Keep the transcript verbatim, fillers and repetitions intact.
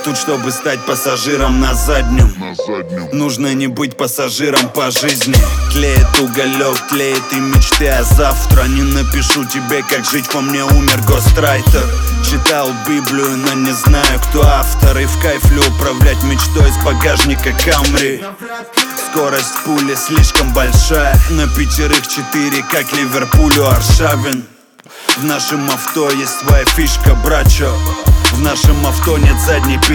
тут, чтобы стать пассажиром на заднем. Нужно не быть пассажиром по жизни. Тлеет уголек, тлеет и мечты о завтра. Не напишу тебе, как жить, по мне умер гострайтер. Читал Библию, но не знаю, кто автор. И в кайф ли управлять мечтой с багажника Камри. Скорость пули слишком большая, на пятерых четыре, как Ливерпулю Аршавин. В нашем авто есть своя фишка, брачо. В нашем авто нет задней передачи.